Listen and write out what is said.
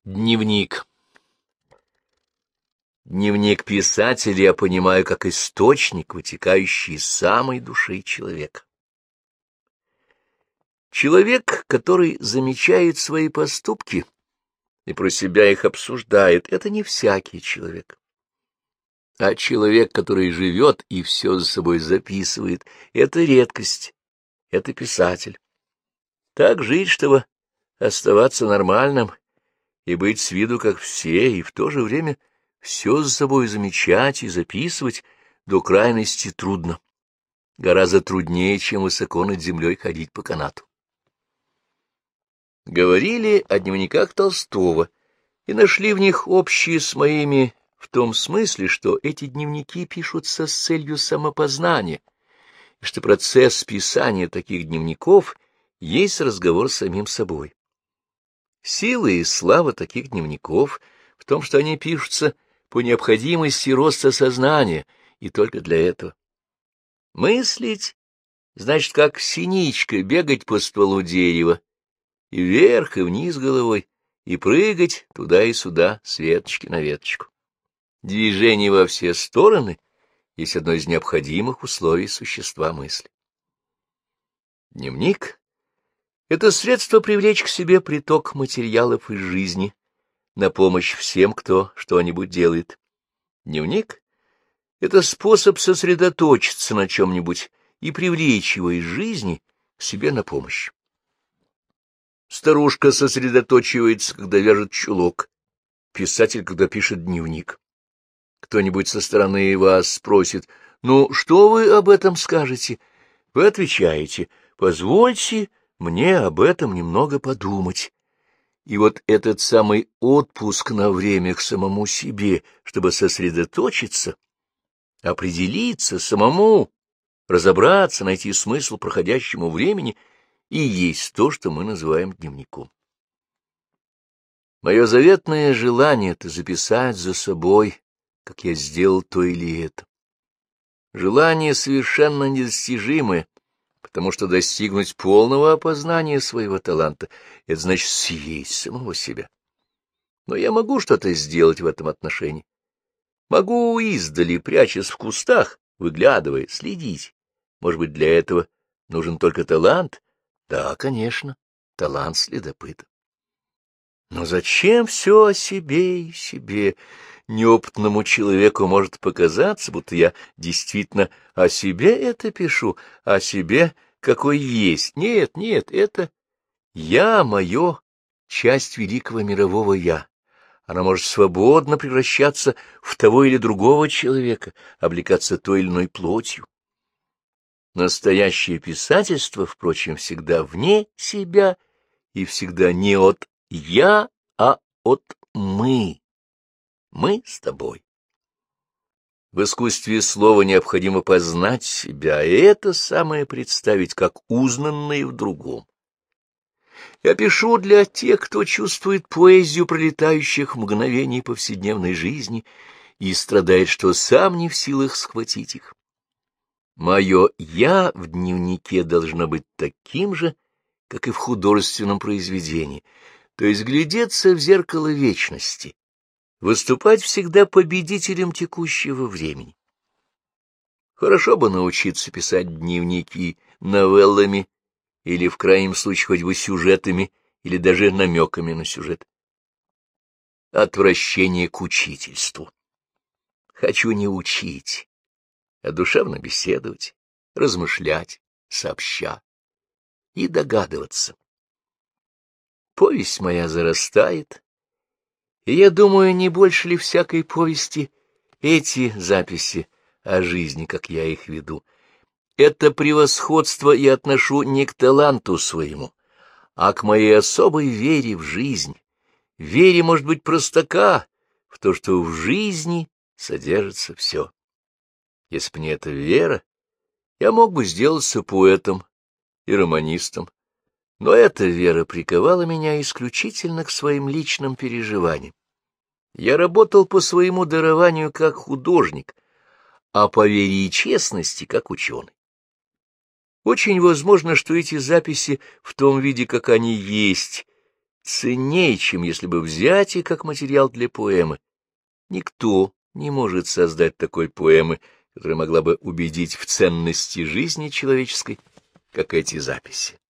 Дневник. Дневник писателя я понимаю как источник, вытекающий из самой души человека. Человек, который замечает свои поступки и про себя их обсуждает, это не всякий человек. А человек, который живет и все за собой записывает, это редкость, это писатель. Так жить, чтобы оставаться нормальным и быть с виду как все, и в то же время все за собой замечать и записывать до крайности трудно. Гораздо труднее, чем высоко над землей ходить по канату. Говорили о дневниках Толстого и нашли в них общие с моими в том смысле, что эти дневники пишутся с целью самопознания, и что процесс писания таких дневников есть разговор с самим собой. Сила и слава таких дневников в том, что они пишутся по необходимости роста сознания, и только для этого. Мыслить значит, как синичка, бегать по стволу дерева, и вверх, и вниз головой, и прыгать туда и сюда, с веточки на веточку. Движение во все стороны есть одно из необходимых условий существа мысли. Дневник — это средство привлечь к себе приток материалов из жизни на помощь всем, кто что-нибудь делает. Дневник — это способ сосредоточиться на чем-нибудь и привлечь его из жизни к себе на помощь. Старушка сосредоточивается, когда вяжет чулок, писатель, когда пишет дневник. Кто-нибудь со стороны вас спросит: «Ну, что вы об этом скажете?» Вы отвечаете: «Позвольте мне об этом немного подумать». И вот этот самый отпуск на время к самому себе, чтобы сосредоточиться, определиться самому, разобраться, найти смысл проходящему времени, и есть то, что мы называем дневником. Мое заветное желание — это записать за собой, как я сделал то или это. Желание совершенно недостижимое, потому что достигнуть полного опознания своего таланта — это значит съесть самого себя. Но я могу что-то сделать в этом отношении. Могу издали, прячась в кустах, выглядывая, следить. Может быть, для этого нужен только талант? Да, конечно, талант следопыта. Но зачем все о себе и себе? Неопытному человеку может показаться, будто я действительно о себе это пишу, о себе какой есть. Нет, нет, это я, мое, часть великого мирового «я». Она может свободно превращаться в того или другого человека, облекаться той или иной плотью. Настоящее писательство, впрочем, всегда вне себя и всегда не от «я», а от «мы». Мы с тобой. В искусстве слова необходимо познать себя, и это самое представить как узнанное в другом. Я пишу для тех, кто чувствует поэзию пролетающих мгновений повседневной жизни и страдает, что сам не в силах схватить их. Мое «я» в дневнике должно быть таким же, как и в художественном произведении, то есть глядеться в зеркало вечности, выступать всегда победителем текущего времени. Хорошо бы научиться писать дневники новеллами или, в крайнем случае, хоть бы сюжетами или даже намеками на сюжет. Отвращение к учительству. Хочу не учить, а душевно беседовать, размышлять, сообща и догадываться. Повесть моя зарастает, и я думаю, не больше ли всякой повести эти записи о жизни, как я их веду. Это превосходство я отношу не к таланту своему, а к моей особой вере в жизнь. Вере, может быть, простака в то, что в жизни содержится все. Если бы не эта вера, я мог бы сделаться поэтом и романистом, но эта вера приковала меня исключительно к своим личным переживаниям. Я работал по своему дарованию как художник, а по вере и честности как ученый. Очень возможно, что эти записи в том виде, как они есть, ценнее, чем если бы взять их как материал для поэмы. Никто не может создать такой поэмы, которая могла бы убедить в ценности жизни человеческой, как эти записи.